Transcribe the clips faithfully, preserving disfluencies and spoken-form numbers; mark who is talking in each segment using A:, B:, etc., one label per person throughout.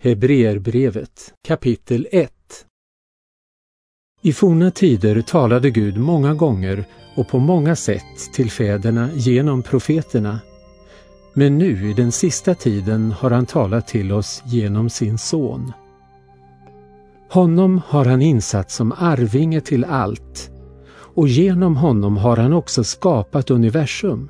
A: Hebreerbrevet kapitel ett. I forna tider talade Gud många gånger och på många sätt till fäderna genom profeterna. Men nu i den sista tiden har han talat till oss genom sin son. Honom har han insatt som arvinge till allt, och genom honom har han också skapat universum.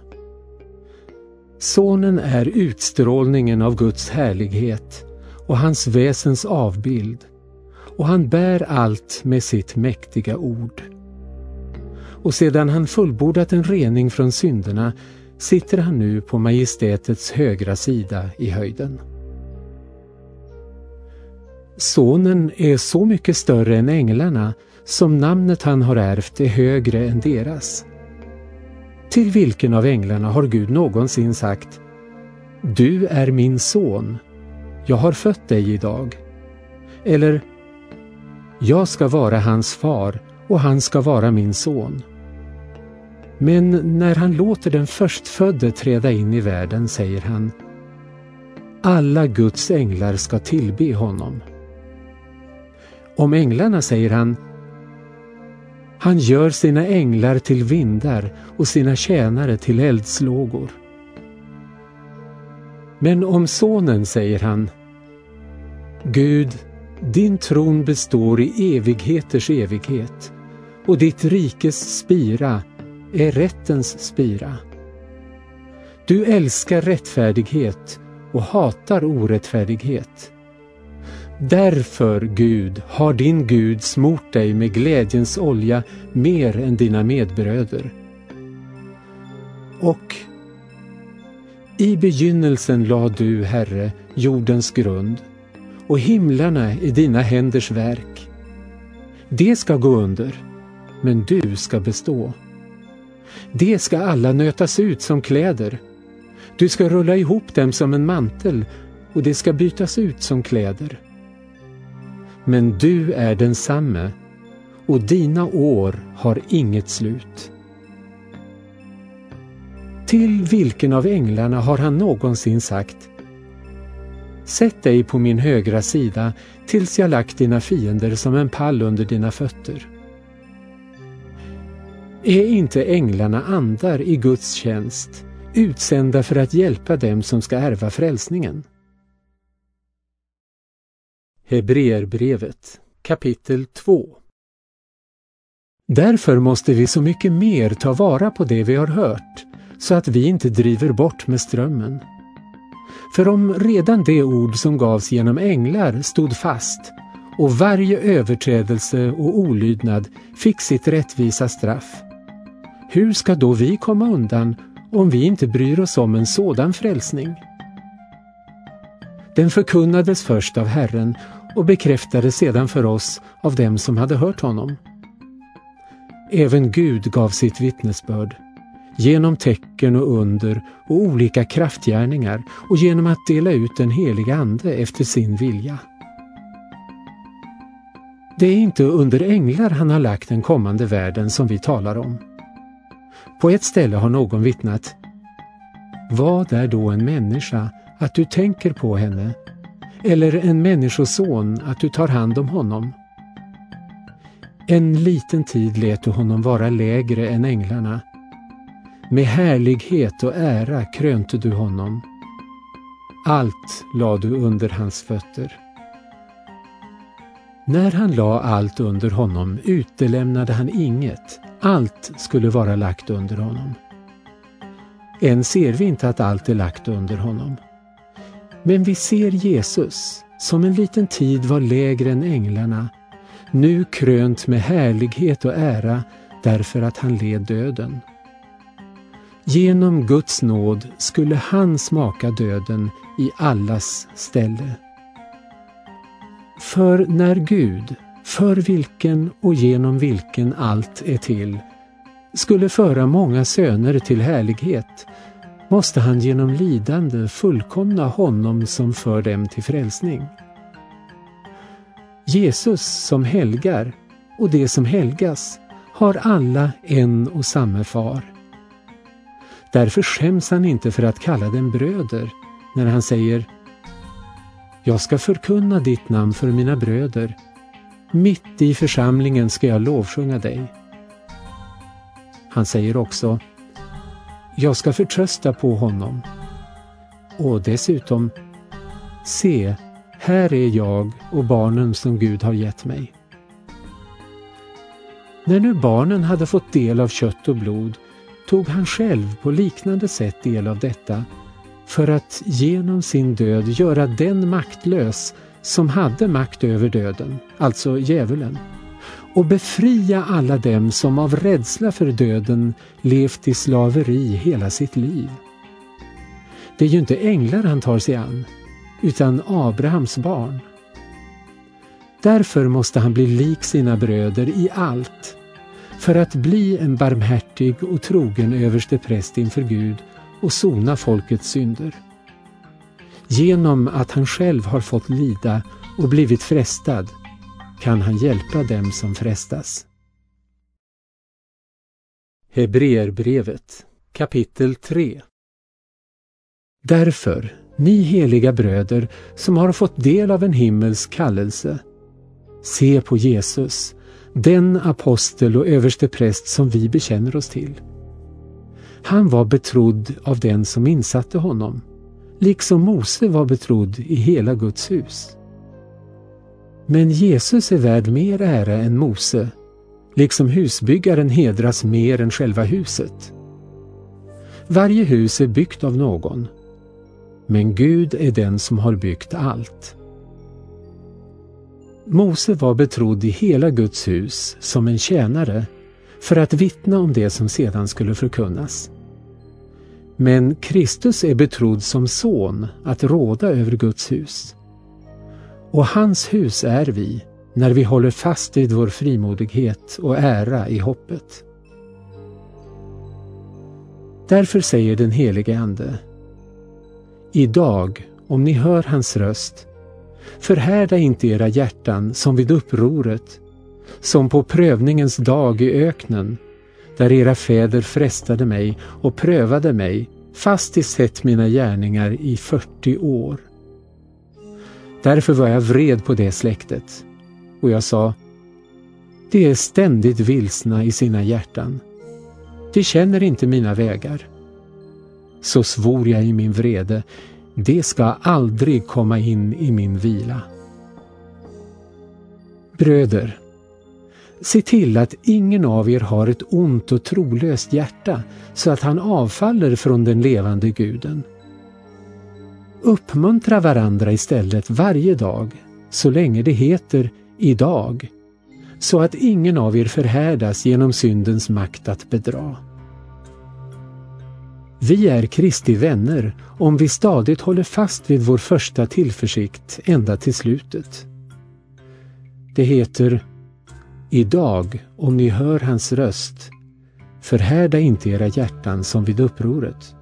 A: Sonen är utstrålningen av Guds härlighet och hans väsens avbild, och han bär allt med sitt mäktiga ord. Och sedan han fullbordat en rening från synderna sitter han nu på majestätets högra sida i höjden. Sonen är så mycket större än änglarna, som namnet han har ärvt är högre än deras. Till vilken av änglarna har Gud någonsin sagt: "Du är min son, jag har fött dig idag"? Eller "Jag ska vara hans far och han ska vara min son"? Men när han låter den förstfödde träda in i världen säger han: "Alla Guds änglar ska tillbe honom". Om änglarna säger han: "Han gör sina änglar till vindar och sina tjänare till eldslågor". Men om sonen säger han: "Gud, din tron består i evigheters evighet, och ditt rikes spira är rättens spira. Du älskar rättfärdighet och hatar orättfärdighet. Därför, Gud, har din Gud smort dig med glädjens olja mer än dina medbröder. Och i begynnelsen la du, Herre, jordens grund, och himlarna är dina händers verk. Det ska gå under, men du ska bestå. Det ska alla nötas ut som kläder. Du ska rulla ihop dem som en mantel, och det ska bytas ut som kläder. Men du är densamme, och dina år har inget slut. Till vilken av änglarna har han någonsin sagt: "Sätt dig på min högra sida tills jag lagt dina fiender som en pall under dina fötter"? Är inte änglarna andar i Guds tjänst, utsända för att hjälpa dem som ska ärva frälsningen? Hebreerbrevet kapitel två. Därför måste vi så mycket mer ta vara på det vi har hört, så att vi inte driver bort med strömmen. För om redan det ord som gavs genom änglar stod fast, och varje överträdelse och olydnad fick sitt rättvisa straff, hur ska då vi komma undan om vi inte bryr oss om en sådan frälsning? Den förkunnades först av Herren och bekräftades sedan för oss av dem som hade hört honom. Även Gud gav sitt vittnesbörd, genom tecken och under och olika kraftgärningar, och genom att dela ut den heliga ande efter sin vilja. Det är inte under änglar han har lagt den kommande världen som vi talar om. På ett ställe har någon vittnat: "Vad är då en människa att du tänker på henne, eller en människoson att du tar hand om honom? En liten tid lät du honom vara lägre än änglarna. Med härlighet och ära krönte du honom. Allt lade du under hans fötter." När han la allt under honom utelämnade han inget. Allt skulle vara lagt under honom. Än ser vi inte att allt är lagt under honom. Men vi ser Jesus, som en liten tid var lägre än änglarna, nu krönt med härlighet och ära därför att han led döden. Genom Guds nåd skulle han smaka döden i allas ställe. För när Gud, för vilken och genom vilken allt är till, skulle föra många söner till härlighet, måste han genom lidande fullkomna honom som för dem till frälsning. Jesus som helgar och det som helgas har alla en och samma far. Därför skäms han inte för att kalla dem bröder när han säger: Jag ska förkunna ditt namn för mina bröder. Mitt i församlingen ska jag lovsjunga dig. Han säger också: jag ska förtrösta på honom. Och dessutom: se, här är jag och barnen som Gud har gett mig. När nu barnen hade fått del av kött och blod, tog han själv på liknande sätt del av detta, för att genom sin död göra den maktlös som hade makt över döden, alltså djävulen, och befria alla dem som av rädsla för döden levt i slaveri hela sitt liv. Det är ju inte änglar han tar sig an, utan Abrahams barn. Därför måste han bli lik sina bröder i allt, för att bli en barmhärtig och trogen överstepräst inför Gud och sona folkets synder. Genom att han själv har fått lida och blivit frestad kan han hjälpa dem som frestas. Hebreerbrevet, kapitel tre. Därför, ni heliga bröder som har fått del av en himmelsk kallelse, se på Jesus, den apostel och överstepräst som vi bekänner oss till. Han var betrodd av den som insatte honom, liksom Mose var betrodd i hela Guds hus. Men Jesus är värd mer ära än Mose, liksom husbyggaren hedras mer än själva huset. Varje hus är byggt av någon, men Gud är den som har byggt allt. Mose var betrodd i hela Guds hus som en tjänare för att vittna om det som sedan skulle förkunnas. Men Kristus är betrodd som son att råda över Guds hus. Och hans hus är vi när vi håller fast vid vår frimodighet och ära i hoppet. Därför säger den helige Ande: idag, om ni hör hans röst, förhärda inte era hjärtan som vid upproret, som på prövningens dag i öknen, där era fäder frestade mig och prövade mig, fast i sett mina gärningar i fyrtio år. Därför var jag vred på det släktet, och jag sa: det är ständigt vilsna i sina hjärtan. De känner inte mina vägar. Så svor jag i min vrede: det ska aldrig komma in i min vila. Bröder, se till att ingen av er har ett ont och trolöst hjärta, så att han avfaller från den levande guden. Uppmuntra varandra istället varje dag, så länge det heter idag, så att ingen av er förhärdas genom syndens makt att bedra. Vi är Kristi vänner om vi stadigt håller fast vid vår första tillförsikt ända till slutet. Det heter: idag, om ni hör hans röst, förhärda inte era hjärtan som vid upproret.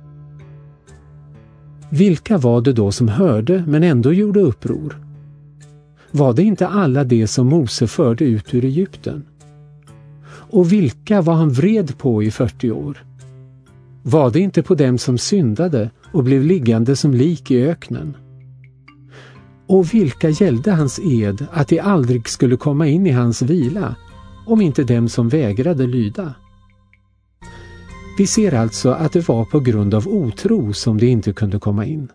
A: Vilka var det då som hörde men ändå gjorde uppror? Var det inte alla det som Mose förde ut ur Egypten? Och vilka var han vred på i fyrtio år? Var det inte på dem som syndade och blev liggande som lik i öknen? Och vilka gällde hans ed att de aldrig skulle komma in i hans vila, om inte dem som vägrade lyda? Vi ser alltså att det var på grund av otro som de inte kunde komma in.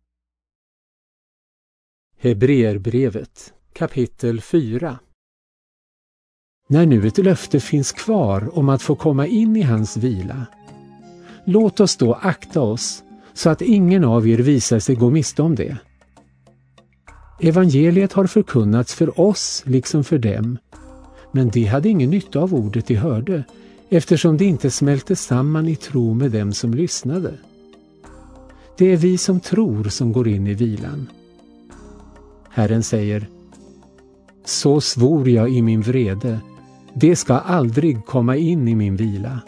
A: Hebreerbrevet, kapitel fyra. När nu ett löfte finns kvar om att få komma in i hans vila, låt oss då akta oss så att ingen av er visar sig gå miste om det. Evangeliet har förkunnats för oss liksom för dem, men de hade ingen nytta av ordet de hörde, eftersom det inte smälte samman i tro med dem som lyssnade. Det är vi som tror som går in i vilan. Herren säger: så svor jag i min vrede, det ska aldrig komma in i min vila.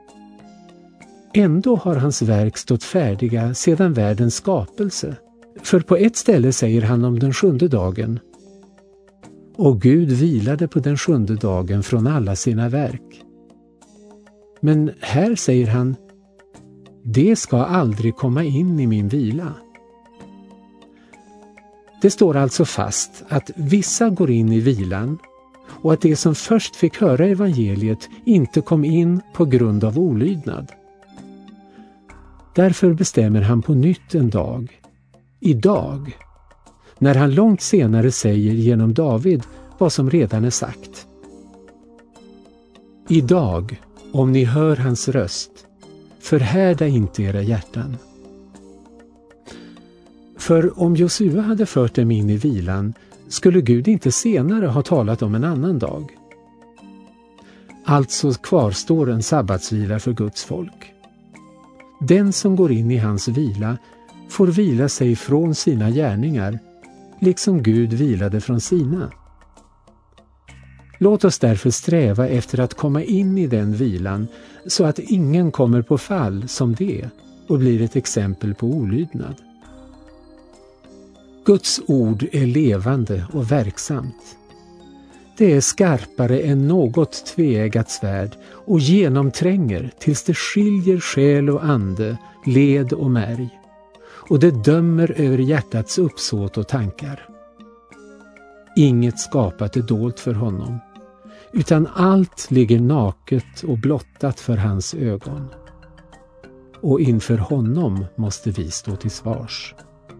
A: Ändå har hans verk stått färdiga sedan världens skapelse. För på ett ställe säger han om den sjunde dagen: och Gud vilade på den sjunde dagen från alla sina verk. Men här säger han: det ska aldrig komma in i min vila. Det står alltså fast att vissa går in i vilan och att de som först fick höra evangeliet inte kom in på grund av olydnad. Därför bestämmer han på nytt en dag, idag, när han långt senare säger genom David vad som redan är sagt. Idag, om ni hör hans röst, förhärda inte era hjärtan. För om Josua hade fört dem in i vilan skulle Gud inte senare ha talat om en annan dag. Alltså kvarstår en sabbatsvila för Guds folk. Den som går in i hans vila får vila sig från sina gärningar, liksom Gud vilade från sina. Låt oss därför sträva efter att komma in i den vilan så att ingen kommer på fall som det och blir ett exempel på olydnad. Guds ord är levande och verksamt. Det är skarpare än något tveeggat svärd och genomtränger tills det skiljer själ och ande, led och märg. Och det dömer över hjärtats uppsåt och tankar. Inget skapat är dolt för honom, utan allt ligger naket och blottat för hans ögon. Och inför honom måste vi stå till svars.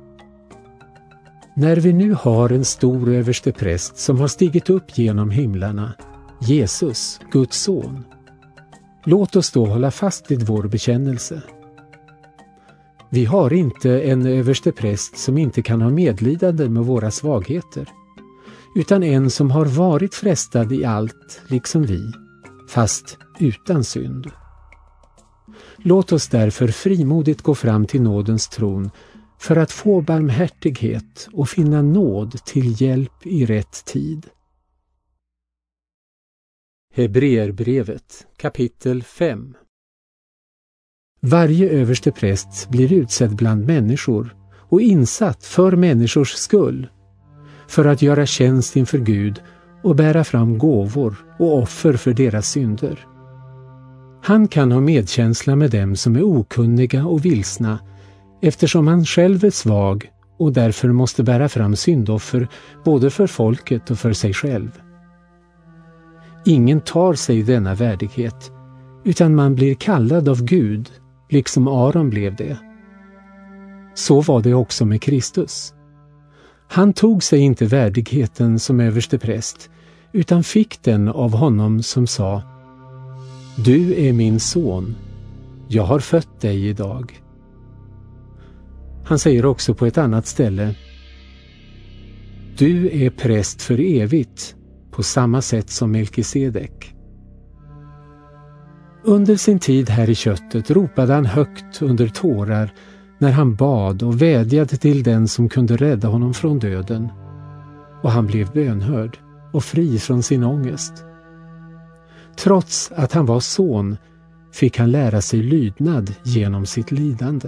A: När vi nu har en stor överstepräst som har stigit upp genom himlarna, Jesus, Guds son, låt oss då hålla fast vid vår bekännelse. Vi har inte en överstepräst som inte kan ha medlidande med våra svagheter, utan en som har varit frestad i allt, liksom vi, fast utan synd. Låt oss därför frimodigt gå fram till nådens tron för att få barmhärtighet och finna nåd till hjälp i rätt tid. Hebreerbrevet kapitel fem. Varje överstepräst blir utsedd bland människor och insatt för människors skull, för att göra tjänst inför Gud och bära fram gåvor och offer för deras synder. Han kan ha medkänsla med dem som är okunniga och vilsna, eftersom han själv är svag och därför måste bära fram syndoffer både för folket och för sig själv. Ingen tar sig denna värdighet, utan man blir kallad av Gud, liksom Aron blev det. Så var det också med Kristus. Han tog sig inte värdigheten som överstepräst, utan fick den av honom som sa: Du är min son, jag har fött dig idag. Han säger också på ett annat ställe: Du är präst för evigt, på samma sätt som Melkisedek. Under sin tid här i köttet ropade han högt under tårar när han bad och vädjade till den som kunde rädda honom från döden. Och han blev bönhörd och fri från sin ångest. Trots att han var son fick han lära sig lydnad genom sitt lidande.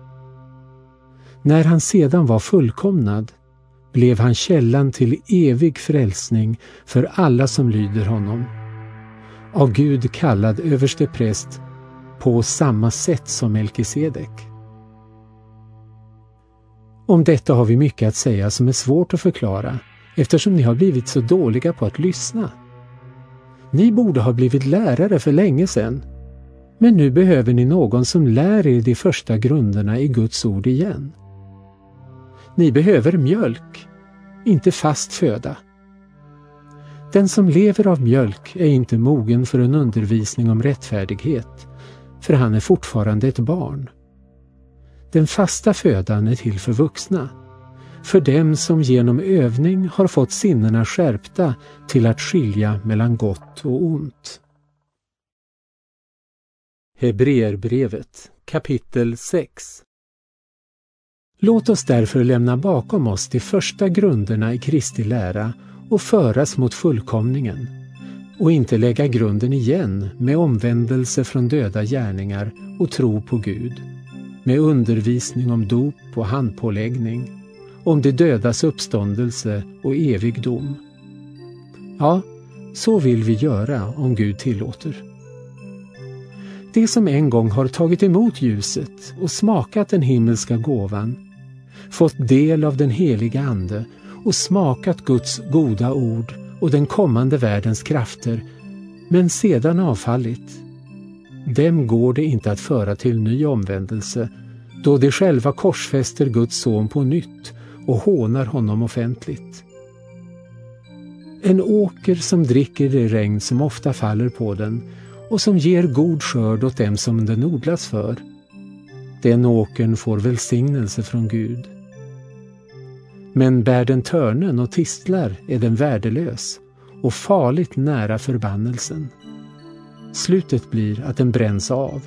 A: När han sedan var fullkomnad blev han källan till evig frälsning för alla som lyder honom. Av Gud kallad överstepräst på samma sätt som Melkisedek. Om detta har vi mycket att säga som är svårt att förklara, eftersom ni har blivit så dåliga på att lyssna. Ni borde ha blivit lärare för länge sedan, men nu behöver ni någon som lär er de första grunderna i Guds ord igen. Ni behöver mjölk, inte fast föda. Den som lever av mjölk är inte mogen för en undervisning om rättfärdighet, för han är fortfarande ett barn. Den fasta födan är till för vuxna, för dem som genom övning har fått sinnena skärpta till att skilja mellan gott och ont. Hebreerbrevet kapitel sex. Låt oss därför lämna bakom oss de första grunderna i Kristi lära och föras mot fullkomningen, och inte lägga grunden igen med omvändelse från döda gärningar och tro på Gud, med undervisning om dop och handpåläggning, om de dödas uppståndelse och evig dom. Ja, så vill vi göra om Gud tillåter. De som en gång har tagit emot ljuset och smakat den himmelska gåvan fått del av den heliga ande och smakat Guds goda ord och den kommande världens krafter, men sedan avfallit. Dem går det inte att föra till ny omvändelse, då de själva korsfäster Guds son på nytt och hånar honom offentligt. En åker som dricker det regn som ofta faller på den och som ger god skörd åt dem som den odlas för. Den åkern får välsignelse från Gud. Men bär den törnen och tistlar är den värdelös och farligt nära förbannelsen. Slutet blir att den bränns av.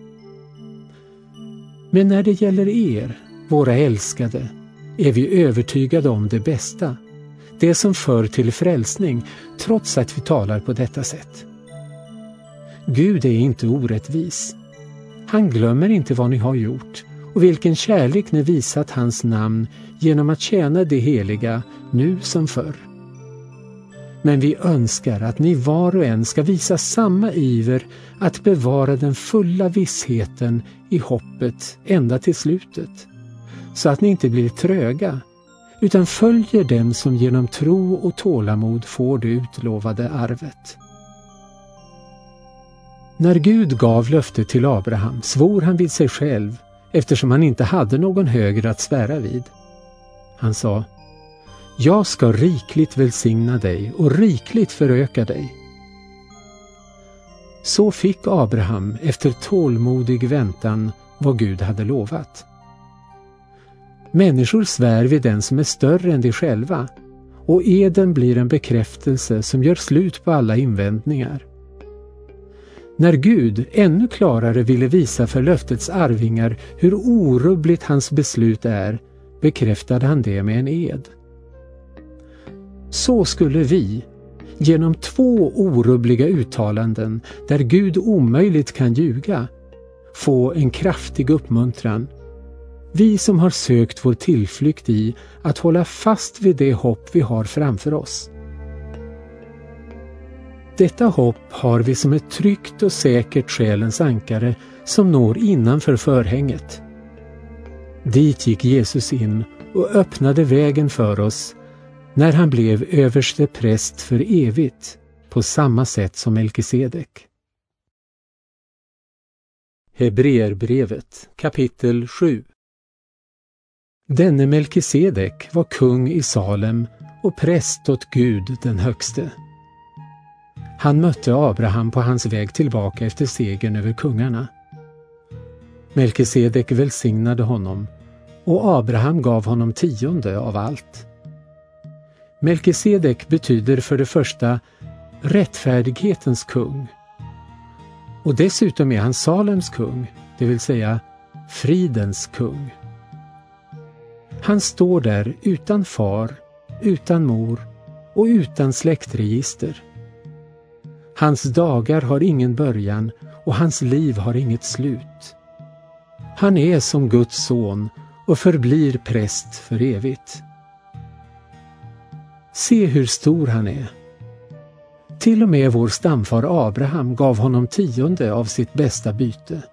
A: Men när det gäller er, våra älskade, är vi övertygade om det bästa, det som för till frälsning, trots att vi talar på detta sätt. Gud är inte orättvis. Han glömmer inte vad ni har gjort och vilken kärlek ni visat hans namn genom att tjäna det heliga nu som förr. Men vi önskar att ni var och en ska visa samma iver att bevara den fulla vissheten i hoppet ända till slutet, så att ni inte blir tröga, utan följer dem som genom tro och tålamod får det utlovade arvet. När Gud gav löftet till Abraham svor han vid sig själv, eftersom han inte hade någon högre att svära vid. Han sa: Jag ska rikligt välsigna dig och rikligt föröka dig. Så fick Abraham efter tålmodig väntan vad Gud hade lovat. Människor svär vid den som är större än de själva, och eden blir en bekräftelse som gör slut på alla invändningar. När Gud ännu klarare ville visa för löftets arvingar hur orubbligt hans beslut är, bekräftade han det med en ed. Så skulle vi, genom två orubbliga uttalanden där Gud omöjligt kan ljuga, få en kraftig uppmuntran. Vi som har sökt vår tillflykt i att hålla fast vid det hopp vi har framför oss. Detta hopp har vi som ett tryggt och säkert själens ankare som når innanför förhänget. Dit gick Jesus in och öppnade vägen för oss när han blev överste präst för evigt, på samma sätt som Melkisedek. Hebreerbrevet kapitel sju. Denne Melkisedek var kung i Salem och präst åt Gud den högste. Han mötte Abraham på hans väg tillbaka efter segern över kungarna. Melkisedek välsignade honom, och Abraham gav honom tionde av allt. Melkisedek betyder för det första rättfärdighetens kung, och dessutom är han Salems kung, det vill säga fridens kung. Han står där utan far, utan mor och utan släktregister. Hans dagar har ingen början och hans liv har inget slut. Han är som Guds son och förblir präst för evigt. Se hur stor han är. Till och med vår stamfar Abraham gav honom tionde av sitt bästa byte.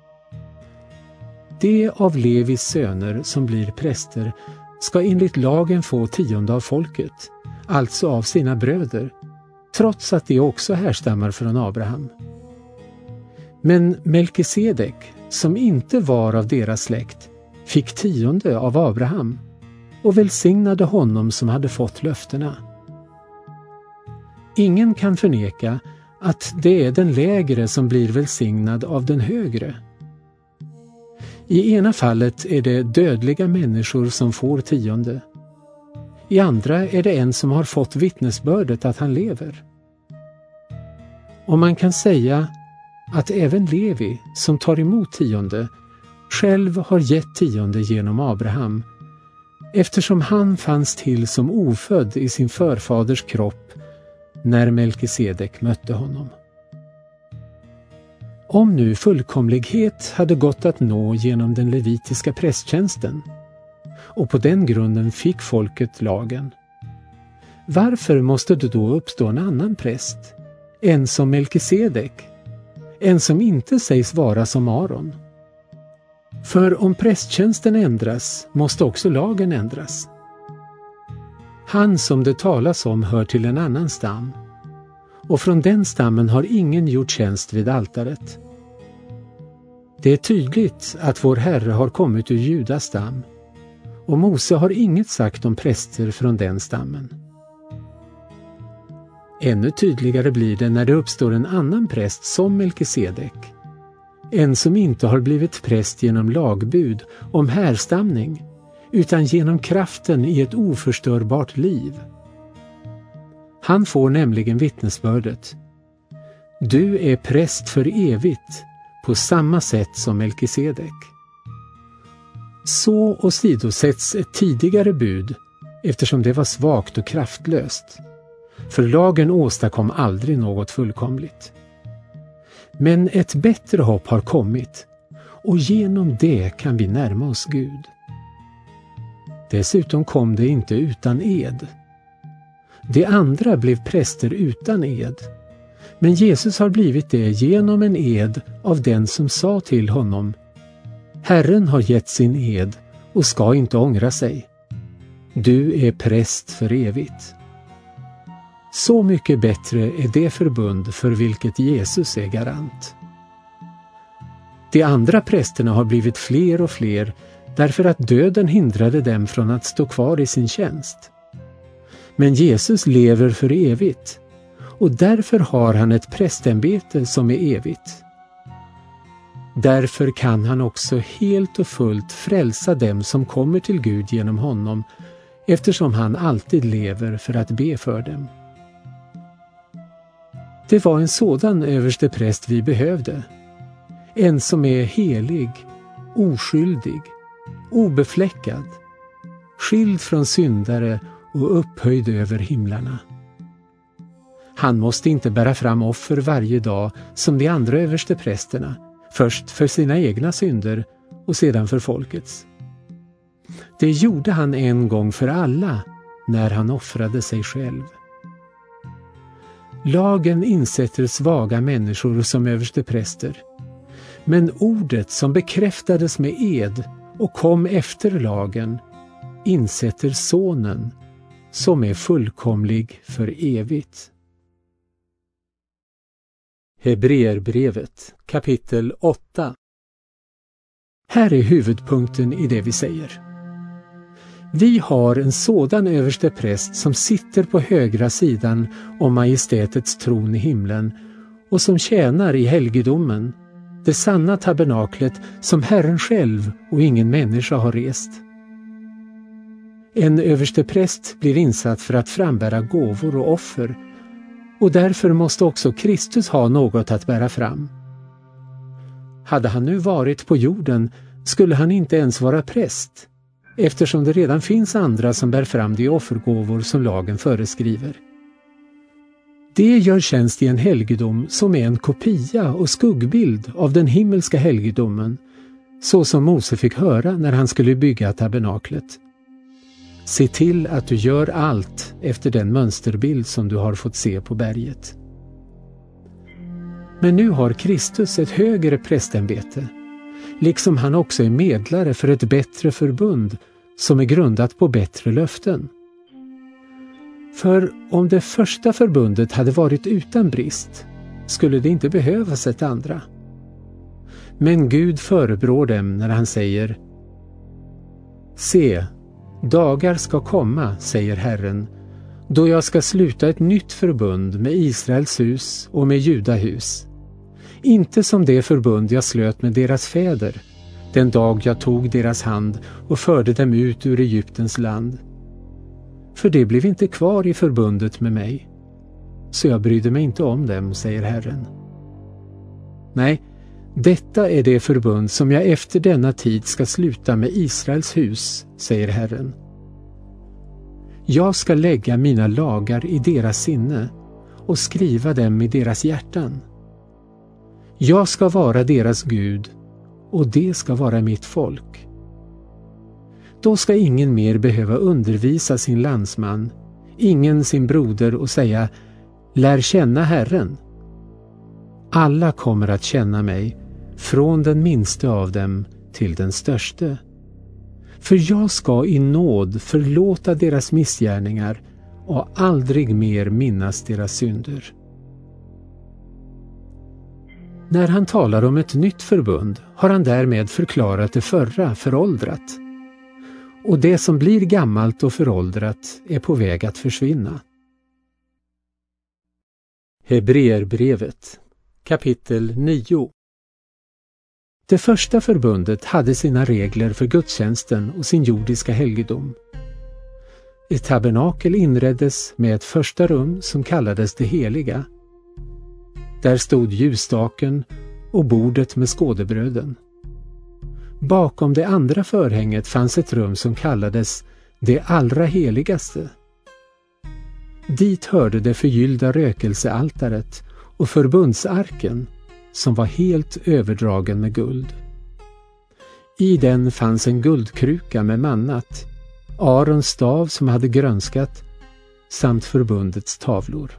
A: De av Levis söner som blir präster ska enligt lagen få tionde av folket, alltså av sina bröder, trots att de också härstammar från Abraham. Men Melkisedek, som inte var av deras släkt, fick tionde av Abraham och välsignade honom som hade fått löftena. Ingen kan förneka att det är den lägre som blir välsignad av den högre. I ena fallet är det dödliga människor som får tionde. I andra är det en som har fått vittnesbördet att han lever. Och man kan säga att även Levi, som tar emot tionde, själv har gett tionde genom Abraham, eftersom han fanns till som ofödd i sin förfaders kropp när Melkisedek mötte honom. Om nu fullkomlighet hade gått att nå genom den levitiska prästtjänsten, och på den grunden fick folket lagen, varför måste det då uppstå en annan präst, en som Melkisedek, en som inte sägs vara som Aron? För om prästtjänsten ändras måste också lagen ändras. Han som det talas om hör till en annan stam, och från den stammen har ingen gjort tjänst vid altaret. Det är tydligt att vår Herre har kommit ur Judas stam, och Mose har inget sagt om präster från den stammen. Ännu tydligare blir det när det uppstår en annan präst som Melkisedek, en som inte har blivit präst genom lagbud om härstamning, utan genom kraften i ett oförstörbart liv. Han får nämligen vittnesbördet: du är präst för evigt, på samma sätt som Melkisedek. Så åsidosätts ett tidigare bud, eftersom det var svagt och kraftlöst. För lagen åstadkom aldrig något fullkomligt. Men ett bättre hopp har kommit, och genom det kan vi närma oss Gud. Dessutom kom det inte utan ed. De andra blev präster utan ed, men Jesus har blivit det genom en ed av den som sa till honom: Herren har gett sin ed och ska inte ångra sig. Du är präst för evigt. Så mycket bättre är det förbund för vilket Jesus är garant. De andra prästerna har blivit fler och fler därför att döden hindrade dem från att stå kvar i sin tjänst. Men Jesus lever för evigt, och därför har han ett prästämbete som är evigt. Därför kan han också helt och fullt frälsa dem som kommer till Gud genom honom, eftersom han alltid lever för att be för dem. Det var en sådan överste präst vi behövde. En som är helig, oskyldig, obefläckad, skild från syndare och upphöjd över himlarna. Han måste inte bära fram offer varje dag som de andra överste prästerna, först för sina egna synder och sedan för folkets. Det gjorde han en gång för alla när han offrade sig själv. Lagen insätter svaga människor som överste präster, men ordet som bekräftades med ed och kom efter lagen insätter sonen som är fullkomlig för evigt. Hebreerbrevet kapitel åtta. Här är huvudpunkten i det vi säger. Vi har en sådan överste präst som sitter på högra sidan om majestätets tron i himlen och som tjänar i helgedomen, det sanna tabernaklet som Herren själv och ingen människa har rest. En överste präst blir insatt för att frambära gåvor och offer, och därför måste också Kristus ha något att bära fram. Hade han nu varit på jorden skulle han inte ens vara präst, eftersom det redan finns andra som bär fram de offergåvor som lagen föreskriver. Det gör tjänst i en helgedom som är en kopia och skuggbild av den himmelska helgedomen, så som Mose fick höra när han skulle bygga tabernaklet. Se till att du gör allt efter den mönsterbild som du har fått se på berget. Men nu har Kristus ett högre prästämbete, liksom han också är medlare för ett bättre förbund som är grundat på bättre löften. För om det första förbundet hade varit utan brist skulle det inte behövas ett andra. Men Gud förebrår dem när han säger: Se, dagar ska komma, säger Herren, då jag ska sluta ett nytt förbund med Israels hus och med Judahus. Inte som det förbund jag slöt med deras fäder, den dag jag tog deras hand och förde dem ut ur Egyptens land. För det blev inte kvar i förbundet med mig, så jag brydde mig inte om dem, säger Herren. Nej, detta är det förbund som jag efter denna tid ska sluta med Israels hus, säger Herren. Jag ska lägga mina lagar i deras sinne och skriva dem i deras hjärtan. Jag ska vara deras Gud och det ska vara mitt folk. Då ska ingen mer behöva undervisa sin landsman, ingen sin broder och säga: lär känna Herren. Alla kommer att känna mig, från den minste av dem till den störste. För jag ska i nåd förlåta deras missgärningar och aldrig mer minnas deras synder. När han talar om ett nytt förbund har han därmed förklarat det förra föråldrat. Och det som blir gammalt och föråldrat är på väg att försvinna. Hebreerbrevet, kapitel nio. Det första förbundet hade sina regler för gudstjänsten och sin jordiska helgedom. Ett tabernakel inreddes med ett första rum som kallades det heliga. Där stod ljusstaken och bordet med skådebröden. Bakom det andra förhänget fanns ett rum som kallades det allra heligaste. Dit hörde det förgyllda rökelsealtaret och förbundsarken som var helt överdragen med guld. I den fanns en guldkruka med mannat, Arons stav som hade grönskat samt förbundets tavlor.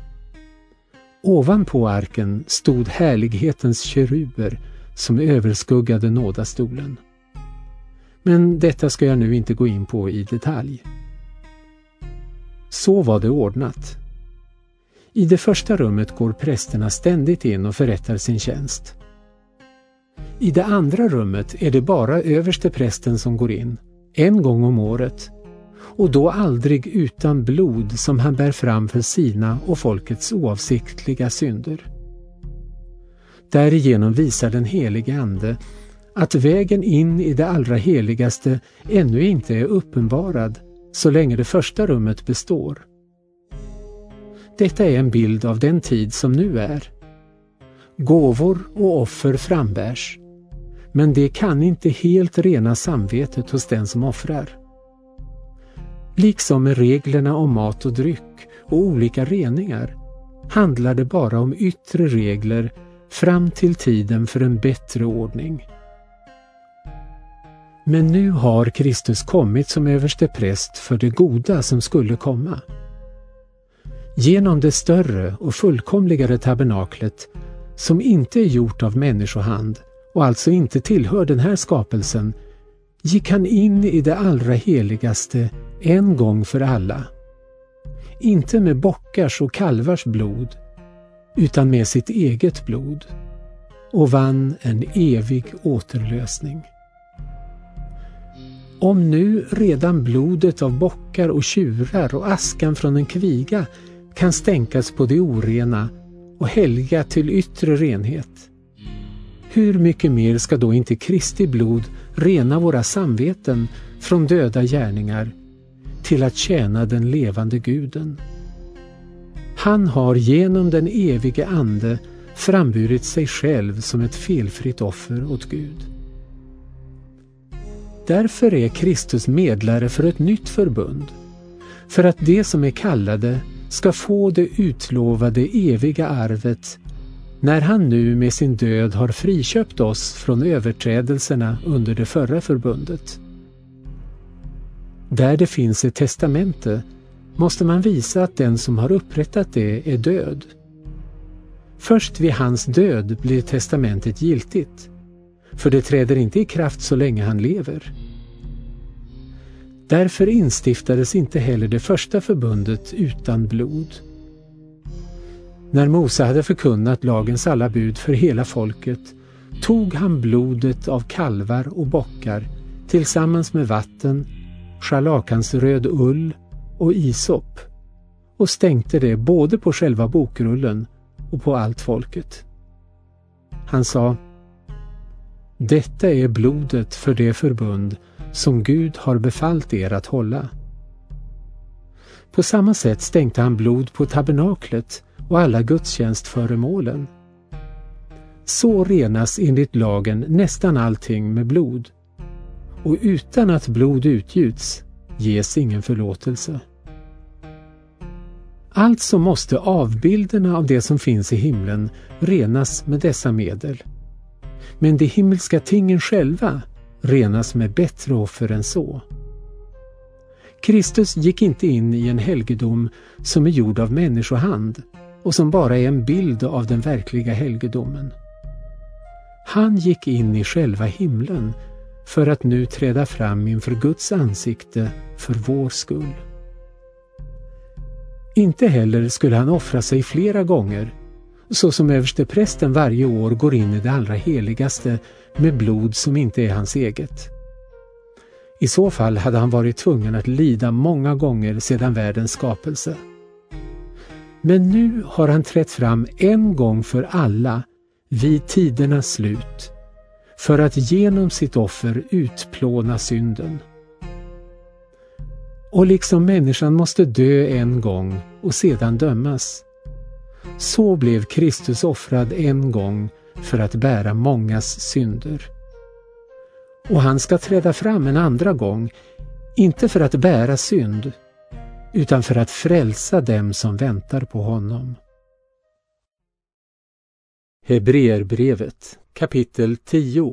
A: Ovanpå arken stod härlighetens keruber som överskuggade nådastolen. Men detta ska jag nu inte gå in på i detalj. Så var det ordnat. I det första rummet går prästerna ständigt in och förrättar sin tjänst. I det andra rummet är det bara överste prästen som går in, en gång om året, och då aldrig utan blod som han bär fram för sina och folkets oavsiktliga synder. Därigenom visar den helige Ande att vägen in i det allra heligaste ännu inte är uppenbarad så länge det första rummet består. Detta är en bild av den tid som nu är. Gåvor och offer frambärs, men det kan inte helt rena samvetet hos den som offrar. Liksom med reglerna om mat och dryck och olika reningar handlar det bara om yttre regler fram till tiden för en bättre ordning. Men nu har Kristus kommit som överste präst för det goda som skulle komma. Genom det större och fullkomligare tabernaklet, som inte är gjort av människohand och alltså inte tillhör den här skapelsen, gick han in i det allra heligaste en gång för alla. Inte med bockars och kalvars blod, utan med sitt eget blod, och vann en evig återlösning. Om nu redan blodet av bockar och tjurar och askan från en kviga kan stänkas på det orena och helga till yttre renhet, hur mycket mer ska då inte Kristi blod rena våra samveten från döda gärningar till att tjäna den levande Guden? Han har genom den evige Ande framburit sig själv som ett felfritt offer åt Gud. Därför är Kristus medlare för ett nytt förbund, för att de som är kallade ska få det utlovade eviga arvet när han nu med sin död har friköpt oss från överträdelserna under det förra förbundet. Där det finns ett testamente måste man visa att den som har upprättat det är död. Först vid hans död blir testamentet giltigt, för det träder inte i kraft så länge han lever. Därför instiftades inte heller det första förbundet utan blod. När Mose hade förkunnat lagens alla bud för hela folket tog han blodet av kalvar och bockar tillsammans med vatten, scharlakansröd ull och isop och stänkte det både på själva bokrullen och på allt folket. Han sa: "Detta är blodet för det förbund som Gud har befallt er att hålla." På samma sätt stänkte han blod på tabernaklet och alla gudstjänstföremålen. Så renas enligt lagen nästan allting med blod, och utan att blod utgjuts ges ingen förlåtelse. Alltså måste avbilderna av det som finns i himlen renas med dessa medel. Men de himmelska tingen själva renas med bättre offer än så. Kristus gick inte in i en helgedom som är gjord av människohand och som bara är en bild av den verkliga helgedomen. Han gick in i själva himlen för att nu träda fram inför Guds ansikte för vår skull. Inte heller skulle han offra sig flera gånger, så som översteprästen varje år går in i det allra heligaste med blod som inte är hans eget. I så fall hade han varit tvungen att lida många gånger sedan världens skapelse. Men nu har han trätt fram en gång för alla vid tidernas slut, för att genom sitt offer utplåna synden. Och liksom människan måste dö en gång och sedan dömas, så blev Kristus offrad en gång för att bära mångas synder. Och han ska träda fram en andra gång, inte för att bära synd, utan för att frälsa dem som väntar på honom. Hebreerbrevet kapitel tio.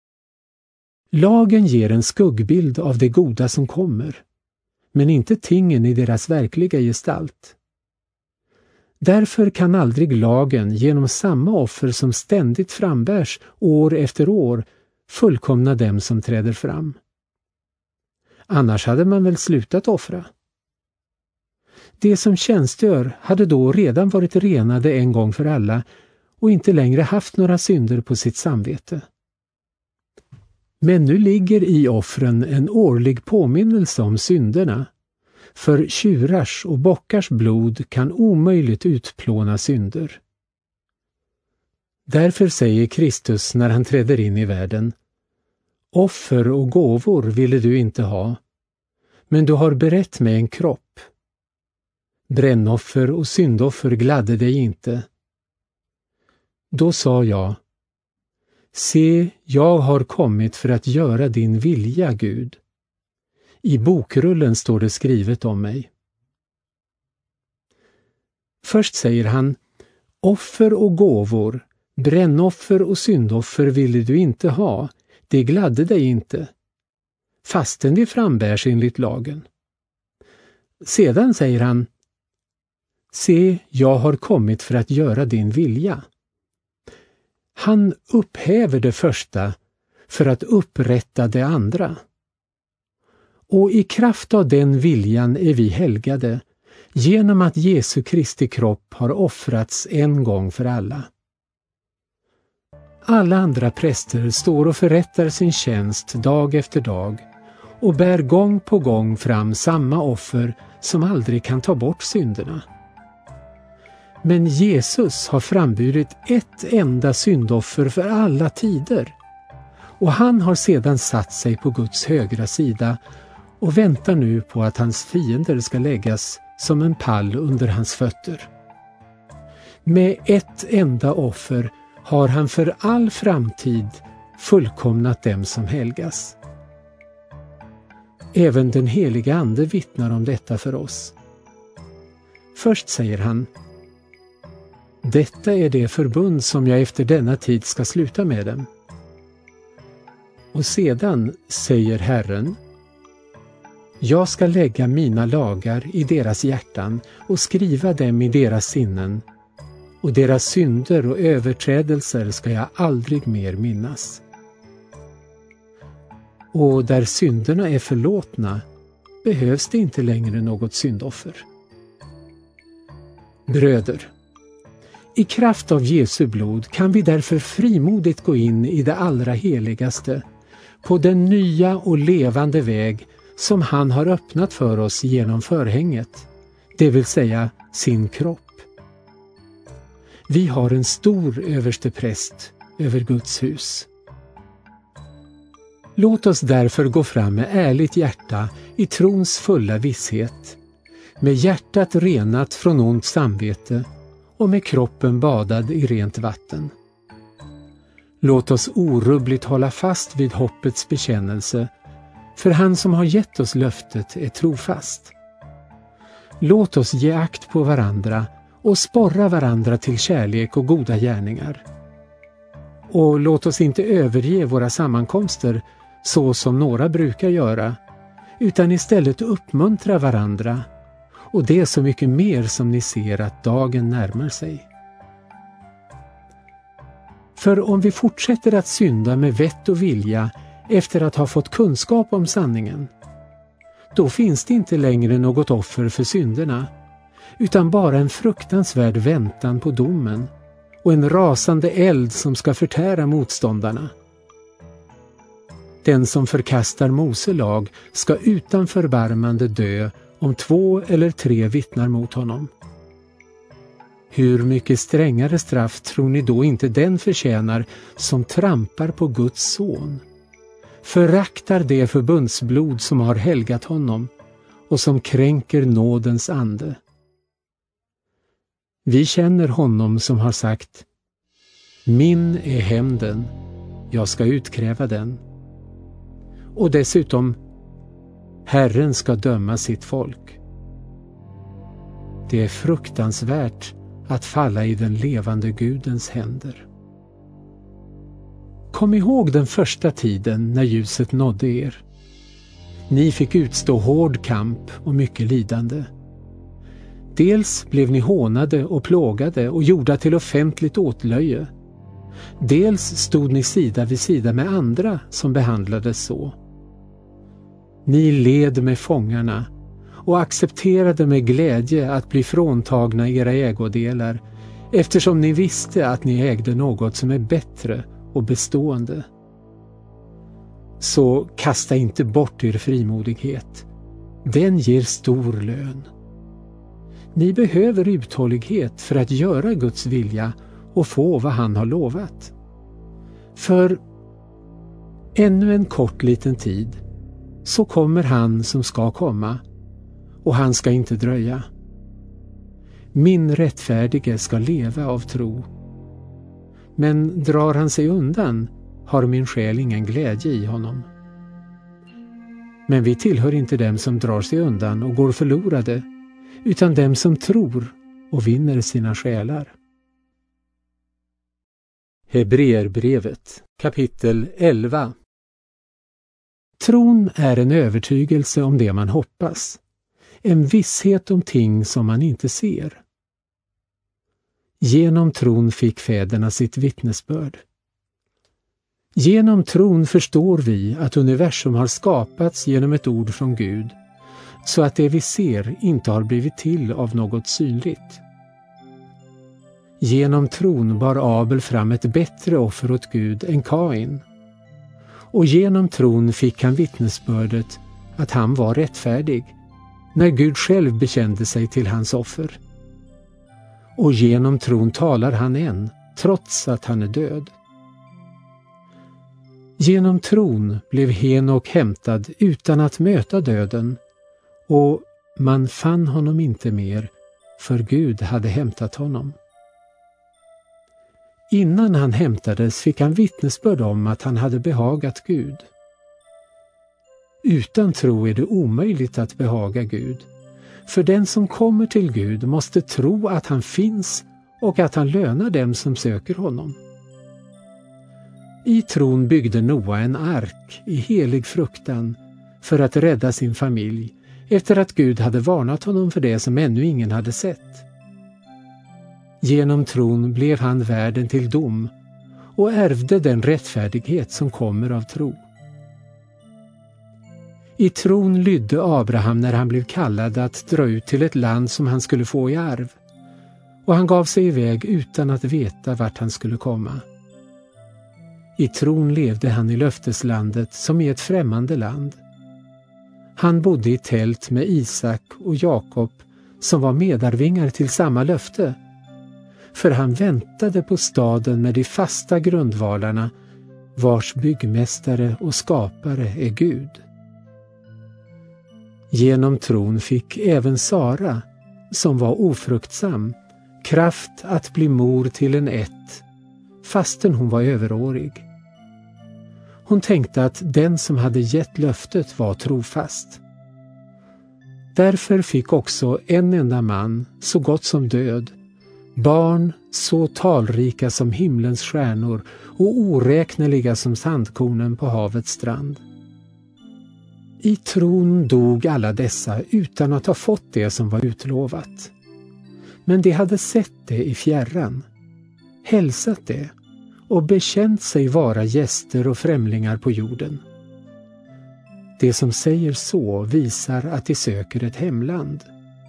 A: Lagen ger en skuggbild av det goda som kommer, men inte tingen i deras verkliga gestalt. Därför kan aldrig lagen genom samma offer som ständigt frambärs år efter år fullkomna dem som träder fram. Annars hade man väl slutat offra. Det som tjänstgör hade då redan varit renade en gång för alla och inte längre haft några synder på sitt samvete. Men nu ligger i offren en årlig påminnelse om synderna, för tjurars och bockars blod kan omöjligt utplåna synder. Därför säger Kristus när han träder in i världen: offer och gåvor ville du inte ha, men du har berett mig en kropp. Brännoffer och syndoffer gladde dig inte. Då sa jag: se, jag har kommit för att göra din vilja, Gud. I bokrullen står det skrivet om mig. Först säger han: offer och gåvor, brännoffer och syndoffer ville du inte ha, det gladde dig inte, fastän det frambärs enligt lagen. Sedan säger han: se, jag har kommit för att göra din vilja. Han upphäver det första för att upprätta det andra. Och i kraft av den viljan är vi helgade genom att Jesu Kristi kropp har offrats en gång för alla. Alla andra präster står och förrättar sin tjänst dag efter dag och bär gång på gång fram samma offer som aldrig kan ta bort synderna. Men Jesus har framburit ett enda syndoffer för alla tider, och han har sedan satt sig på Guds högra sida och väntar nu på att hans fiender ska läggas som en pall under hans fötter. Med ett enda offer har han för all framtid fullkomnat dem som helgas. Även den heliga Ande vittnar om detta för oss. Först säger han: detta är det förbund som jag efter denna tid ska sluta med dem. Och sedan säger Herren: jag ska lägga mina lagar i deras hjärtan och skriva dem i deras sinnen, och deras synder och överträdelser ska jag aldrig mer minnas. Och där synderna är förlåtna behövs det inte längre något syndoffer. Bröder, i kraft av Jesu blod kan vi därför frimodigt gå in i det allra heligaste, på den nya och levande väg som han har öppnat för oss genom förhänget, det vill säga sin kropp. Vi har en stor överstepräst över Guds hus. Låt oss därför gå fram med ärligt hjärta i trons fulla visshet, med hjärtat renat från ont samvete och med kroppen badad i rent vatten. Låt oss orubbligt hålla fast vid hoppets bekännelse, för han som har gett oss löftet är trofast. Låt oss ge akt på varandra och sporra varandra till kärlek och goda gärningar. Och låt oss inte överge våra sammankomster så som några brukar göra, utan istället uppmuntra varandra, och det är så mycket mer som ni ser att dagen närmar sig. För om vi fortsätter att synda med vett och vilja efter att ha fått kunskap om sanningen, då finns det inte längre något offer för synderna, utan bara en fruktansvärd väntan på domen och en rasande eld som ska förtära motståndarna. Den som förkastar Mose lag ska utan förbarmande dö om två eller tre vittnar mot honom. Hur mycket strängare straff tror ni då inte den förtjänar som trampar på Guds son, föraktar det förbundsblod som har helgat honom och som kränker nådens ande? Vi känner honom som har sagt: min är hämnden, jag ska utkräva den. Och dessutom, Herren ska döma sitt folk. Det är fruktansvärt att falla i den levande Gudens händer. Kom ihåg den första tiden när ljuset nådde er. Ni fick utstå hård kamp och mycket lidande. Dels blev ni hånade och plågade och gjorda till offentligt åtlöje. Dels stod ni sida vid sida med andra som behandlades så. Ni led med fångarna och accepterade med glädje att bli fråntagna era ägodelar, eftersom ni visste att ni ägde något som är bättre och bestående. Så kasta inte bort er frimodighet. Den ger stor lön. Ni behöver uthållighet för att göra Guds vilja och få vad han har lovat. För ännu en kort liten tid så kommer han som ska komma, och han ska inte dröja. Min rättfärdige ska leva av tro. Men drar han sig undan har min själ ingen glädje i honom. Men vi tillhör inte dem som drar sig undan och går förlorade, utan dem som tror och vinner sina själar. Hebreerbrevet kapitel elva. Tron är en övertygelse om det man hoppas, en visshet om ting som man inte ser. Genom tron fick fäderna sitt vittnesbörd. Genom tron förstår vi att universum har skapats genom ett ord från Gud, så att det vi ser inte har blivit till av något synligt. Genom tron bar Abel fram ett bättre offer åt Gud än Kain. Och genom tron fick han vittnesbördet att han var rättfärdig, när Gud själv bekände sig till hans offer. Och genom tron talar han än, trots att han är död. Genom tron blev Henok hämtad utan att möta döden, och man fann honom inte mer, för Gud hade hämtat honom. Innan han hämtades fick han vittnesbörd om att han hade behagat Gud. Utan tro är det omöjligt att behaga Gud, för den som kommer till Gud måste tro att han finns och att han lönar dem som söker honom. I tron byggde Noa en ark i helig fruktan för att rädda sin familj, efter att Gud hade varnat honom för det som ännu ingen hade sett. Genom tron blev han värden till dom och ärvde den rättfärdighet som kommer av tro. I tron lydde Abraham när han blev kallad att dra ut till ett land som han skulle få i arv, och han gav sig iväg utan att veta vart han skulle komma. I tron levde han i löfteslandet som i ett främmande land. Han bodde i tält med Isak och Jakob som var medarvingar till samma löfte, för han väntade på staden med de fasta grundvalarna, vars byggmästare och skapare är Gud. Genom tron fick även Sara, som var ofruktsam, kraft att bli mor till en ett, fastän hon var överårig. Hon tänkte att den som hade gett löftet var trofast. Därför fick också en enda man, så gott som död, barn så talrika som himlens stjärnor och oräkneliga som sandkornen på havets strand. I tron dog alla dessa utan att ha fått det som var utlovat. Men de hade sett det i fjärran, hälsat det och bekänt sig vara gäster och främlingar på jorden. Det som säger så visar att de söker ett hemland.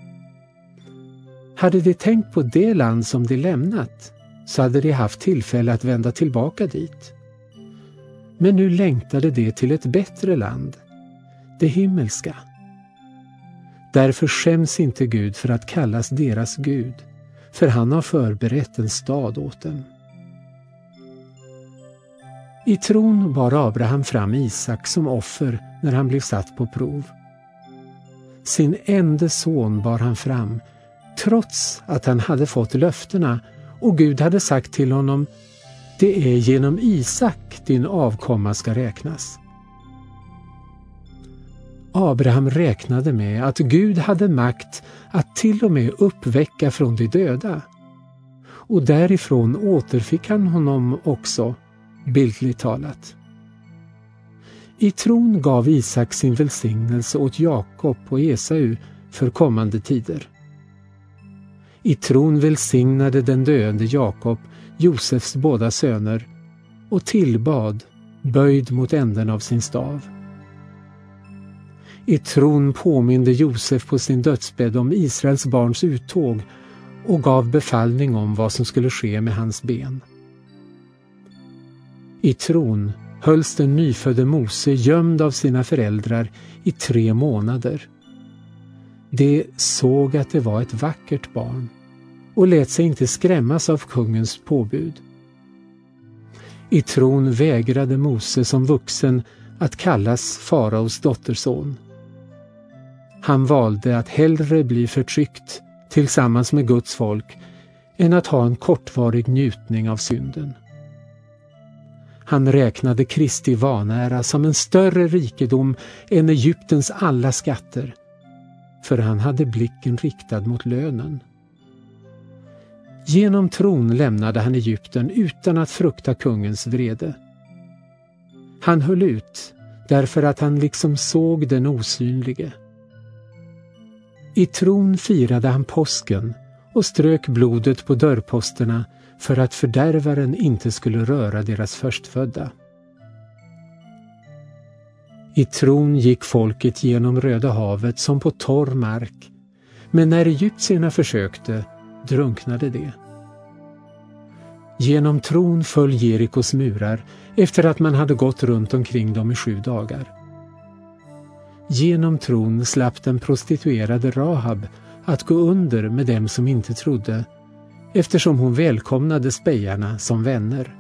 A: Hade de tänkt på det land som de lämnat, så hade de haft tillfälle att vända tillbaka dit. Men nu längtade de till ett bättre land, det himmelska. Därför skäms inte Gud för att kallas deras Gud, för han har förberett en stad åt dem. I tron bar Abraham fram Isak som offer när han blev satt på prov. Sin enda son bar han fram, trots att han hade fått löftena och Gud hade sagt till honom: det är genom Isak din avkomma ska räknas. Abraham räknade med att Gud hade makt att till och med uppväcka från de döda. Och därifrån återfick han honom också, bildligt talat. I tron gav Isak sin välsignelse åt Jakob och Esau för kommande tider. I tron välsignade den döende Jakob Josefs båda söner och tillbad, böjd mot änden av sin stav. I tron påminde Josef på sin dödsbädd om Israels barns uttåg och gav befallning om vad som skulle ske med hans ben. I tron hölls den nyfödde Mose gömd av sina föräldrar i tre månader. De såg att det var ett vackert barn och lät sig inte skrämmas av kungens påbud. I tron vägrade Mose som vuxen att kallas faraos dotterson. Han valde att hellre bli förtryckt tillsammans med Guds folk än att ha en kortvarig njutning av synden. Han räknade Kristi vanära som en större rikedom än Egyptens alla skatter, för han hade blicken riktad mot lönen. Genom tron lämnade han Egypten utan att frukta kungens vrede. Han höll ut därför att han liksom såg den osynlige. I tron firade han påsken och strök blodet på dörrposterna för att fördärvaren inte skulle röra deras förstfödda. I tron gick folket genom Röda havet som på torr mark, men när egyptierna försökte, drunknade de. Genom tron föll Jerikos murar efter att man hade gått runt omkring dem i sju dagar. Genom tron slapp den prostituerade Rahab att gå under med dem som inte trodde, eftersom hon välkomnade spejarna som vänner.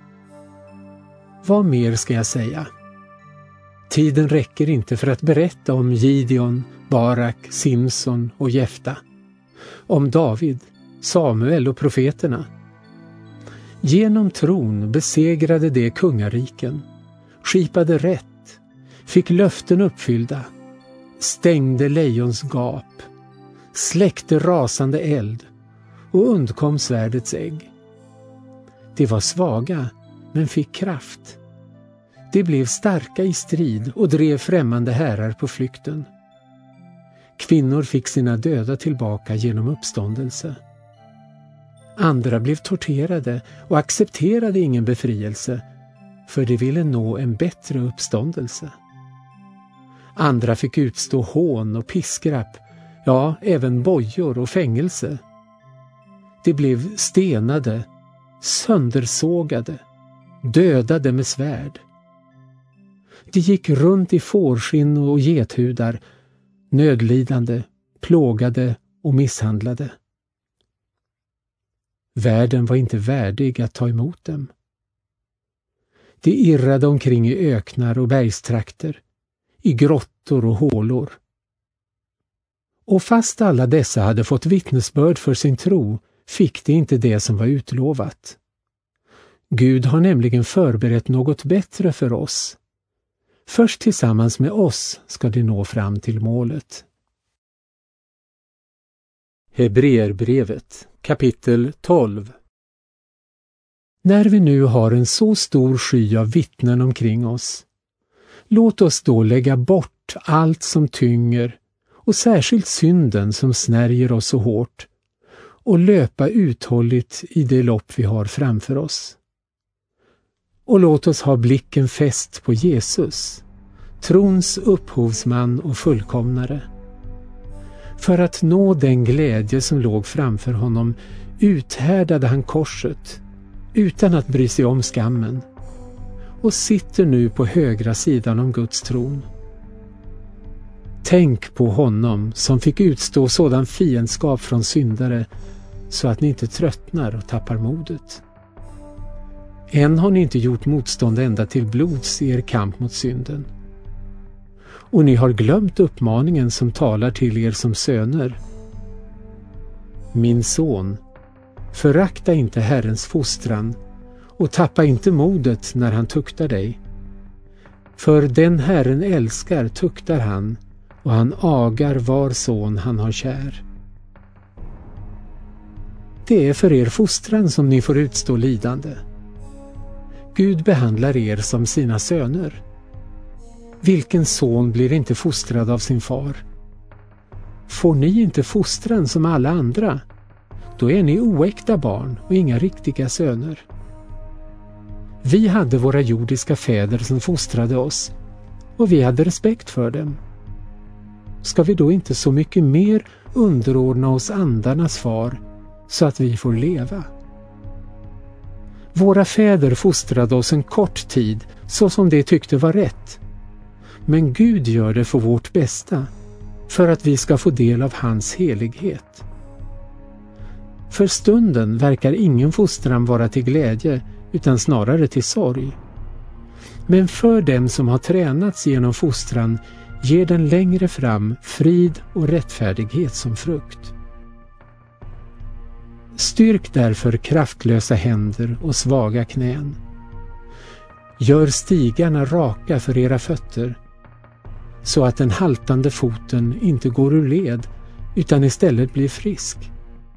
A: Vad mer ska jag säga? Tiden räcker inte för att berätta om Gideon, Barak, Simson och Jefta, om David, Samuel och profeterna. Genom tron besegrade de kungariken, skipade rätt, fick löften uppfyllda, stängde lejons gap, släckte rasande eld och undkom svärdets ägg. De var svaga men fick kraft. De blev starka i strid och drev främmande härar på flykten. Kvinnor fick sina döda tillbaka genom uppståndelse. Andra blev torterade och accepterade ingen befrielse, för de ville nå en bättre uppståndelse. Andra fick utstå hån och piskrapp, ja, även bojor och fängelse. De blev stenade, söndersågade, dödade med svärd. De gick runt i fårskinn och gethudar, nödlidande, plågade och misshandlade. Världen var inte värdig att ta emot dem. De irrade omkring i öknar och bergstrakter, i grottor och hålor. Och fast alla dessa hade fått vittnesbörd för sin tro, fick de inte det som var utlovat. Gud har nämligen förberett något bättre för oss. Först tillsammans med oss ska de nå fram till målet. Hebreerbrevet, kapitel tolv. När vi nu har en så stor sky av vittnen omkring oss, låt oss då lägga bort allt som tynger och särskilt synden som snärjer oss så hårt och löpa uthålligt i det lopp vi har framför oss. Och låt oss ha blicken fäst på Jesus, trons upphovsman och fullkomnare. För att nå den glädje som låg framför honom uthärdade han korset utan att bry sig om skammen och sitter nu på högra sidan om Guds tron. Tänk på honom som fick utstå sådan fiendskap från syndare så att ni inte tröttnar och tappar modet. Än har ni inte gjort motstånd ända till blods i er kamp mot synden. Och ni har glömt uppmaningen som talar till er som söner. Min son, förakta inte Herrens fostran och tappa inte modet när han tuktar dig. För den Herren älskar tuktar han, och han agar var son han har kär. Det är för er fostran som ni får utstå lidande. Gud behandlar er som sina söner. Vilken son blir inte fostrad av sin far? Får ni inte fostran som alla andra, då är ni oäkta barn och inga riktiga söner. Vi hade våra jordiska fäder som fostrade oss, och vi hade respekt för dem. Ska vi då inte så mycket mer underordna oss andarnas far, så att vi får leva? Våra fäder fostrade oss en kort tid, så som de tyckte var rätt. Men Gud gör det för vårt bästa, för att vi ska få del av hans helighet. För stunden verkar ingen fostran vara till glädje, utan snarare till sorg. Men för dem som har tränats genom fostran ger den längre fram frid och rättfärdighet som frukt. Styrk därför kraftlösa händer och svaga knän. Gör stigarna raka för era fötter, så att den haltande foten inte går ur led utan istället blir frisk.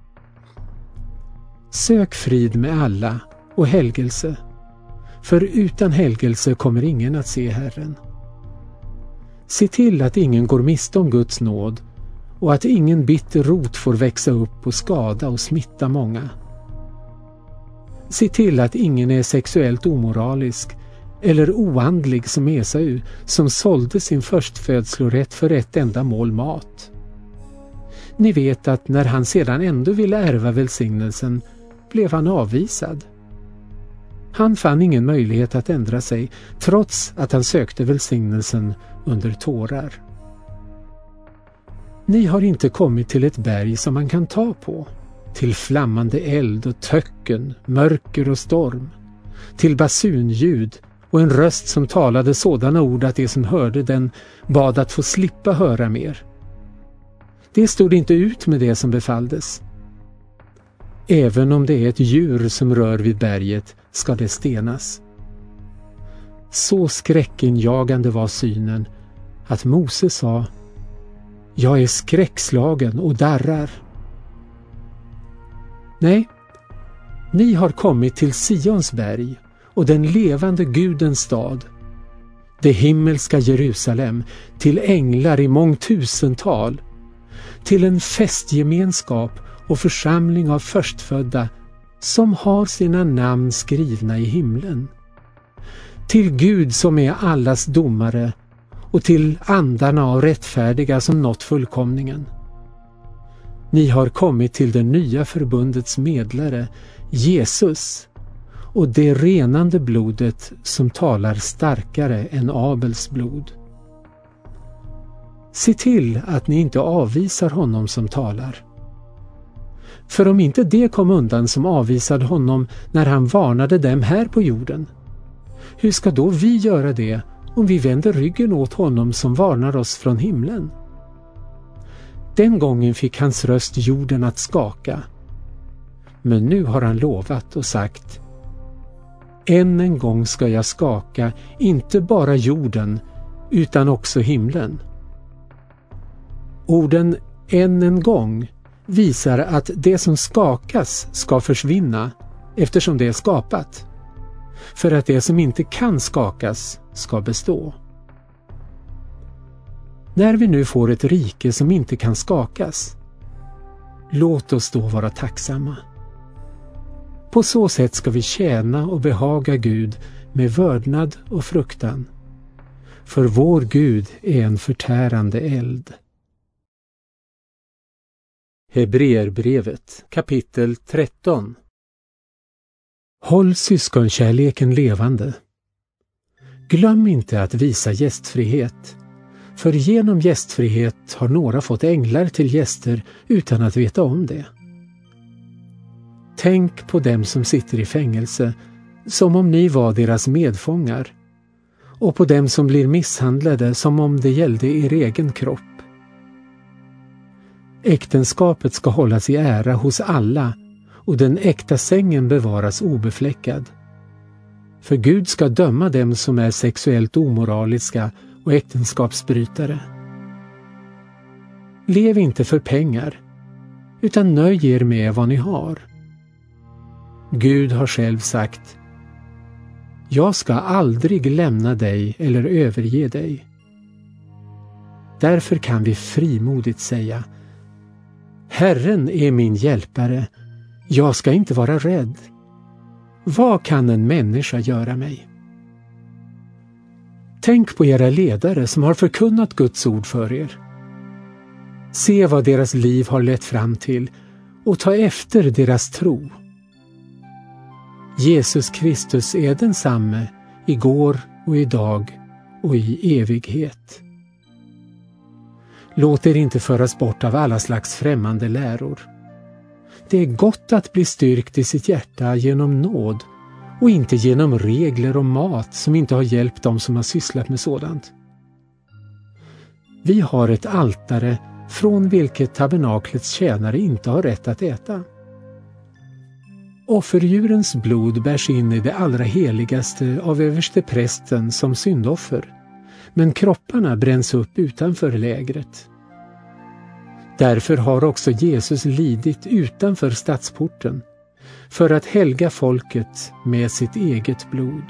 A: Sök frid med alla och helgelse, för utan helgelse kommer ingen att se Herren. Se till att ingen går miste om Guds nåd och att ingen bitter rot får växa upp och skada och smitta många. Se till att ingen är sexuellt omoralisk eller oandlig som Esau, som sålde sin förstfödslorätt för ett enda mål mat. Ni vet att när han sedan ändå ville ärva välsignelsen blev han avvisad. Han fann ingen möjlighet att ändra sig, trots att han sökte välsignelsen under tårar. Ni har inte kommit till ett berg som man kan ta på, till flammande eld och töcken, mörker och storm, till basunljud och en röst som talade sådana ord att de som hörde den bad att få slippa höra mer. Det stod inte ut med det som befalldes. Även om det är ett djur som rör vid berget ska det stenas. Så skräckinjagande var synen att Mose sa: jag är skräckslagen och darrar. Nej, ni har kommit till Sions berg och den levande Gudens stad, det himmelska Jerusalem, till änglar i mångtusental, till en festgemenskap och församling av förstfödda som har sina namn skrivna i himlen, till Gud som är allas domare och till andarna av rättfärdiga som nått fullkomningen. Ni har kommit till det nya förbundets medlare, Jesus, och det renande blodet som talar starkare än Abels blod. Se till att ni inte avvisar honom som talar. För om inte det kom undan som avvisade honom när han varnade dem här på jorden, hur ska då vi göra det om vi vänder ryggen åt honom som varnar oss från himlen? Den gången fick hans röst jorden att skaka. Men nu har han lovat och sagt: än en gång ska jag skaka inte bara jorden utan också himlen. Orden än en gång visar att det som skakas ska försvinna eftersom det är skapat, för att det som inte kan skakas ska bestå. När vi nu får ett rike som inte kan skakas, låt oss då vara tacksamma. På så sätt ska vi tjäna och behaga Gud med vördnad och fruktan. För vår Gud är en förtärande eld. Hebreerbrevet kapitel tretton. Håll syskonkärleken levande. Glöm inte att visa gästfrihet, för genom gästfrihet har några fått änglar till gäster utan att veta om det. Tänk på dem som sitter i fängelse, som om ni var deras medfångar, och på dem som blir misshandlade som om det gällde er egen kropp. Äktenskapet ska hållas i ära hos alla, och den äkta sängen bevaras obefläckad. För Gud ska döma dem som är sexuellt omoraliska och äktenskapsbrytare. Lev inte för pengar, utan nöj er med vad ni har. Gud har själv sagt: jag ska aldrig lämna dig eller överge dig. Därför kan vi frimodigt säga: Herren är min hjälpare, jag ska inte vara rädd. Vad kan en människa göra mig? Tänk på era ledare som har förkunnat Guds ord för er. Se vad deras liv har lett fram till och ta efter deras tro. Jesus Kristus är densamme igår och idag och i evighet. Låt er inte föras bort av alla slags främmande läror. Det är gott att bli styrkt i sitt hjärta genom nåd och inte genom regler och mat som inte har hjälpt dem som har sysslat med sådant. Vi har ett altare från vilket tabernaklets tjänare inte har rätt att äta. Offerdjurens blod bärs in i det allra heligaste av översteprästen som syndoffer, men kropparna bränns upp utanför lägret. Därför har också Jesus lidit utanför stadsporten, för att helga folket med sitt eget blod.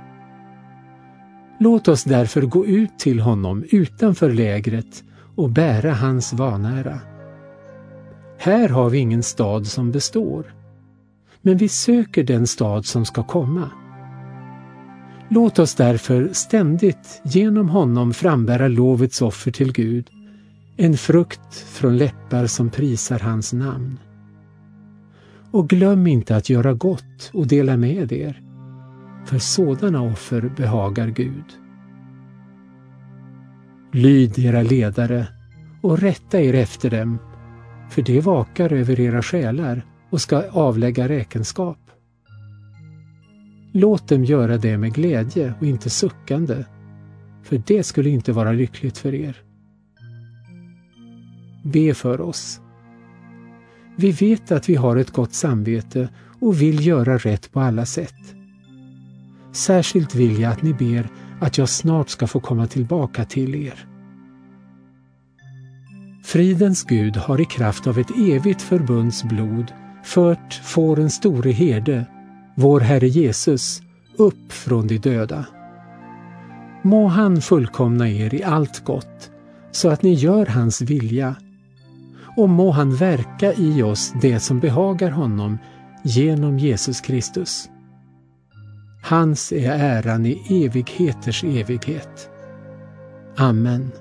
A: Låt oss därför gå ut till honom utanför lägret och bära hans vanära. Här har vi ingen stad som består, men vi söker den stad som ska komma. Låt oss därför ständigt genom honom frambära lovets offer till Gud, en frukt från läppar som prisar hans namn. Och glöm inte att göra gott och dela med er, för sådana offer behagar Gud. Lyd era ledare och rätta er efter dem, för det vakar över era själar och ska avlägga räkenskap. Låt dem göra det med glädje och inte suckande, för det skulle inte vara lyckligt för er. Be för oss. Vi vet att vi har ett gott samvete och vill göra rätt på alla sätt. Särskilt vill jag att ni ber att jag snart ska få komma tillbaka till er. Fridens Gud har i kraft av ett evigt förbunds blod fört fårens store herde, vår Herre Jesus, upp från de döda. Må han fullkomna er i allt gott, så att ni gör hans vilja, och må han verka i oss det som behagar honom genom Jesus Kristus. Hans är äran i evigheters evighet. Amen.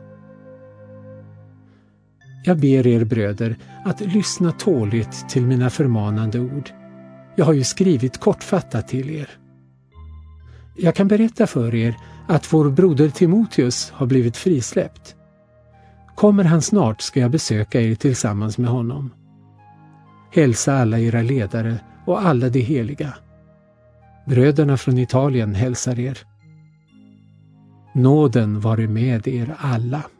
A: Jag ber er bröder att lyssna tåligt till mina förmanande ord. Jag har ju skrivit kortfattat till er. Jag kan berätta för er att vår broder Timoteus har blivit frisläppt. Kommer han snart ska jag besöka er tillsammans med honom. Hälsa alla era ledare och alla de heliga. Bröderna från Italien hälsar er. Nåden vare med er alla.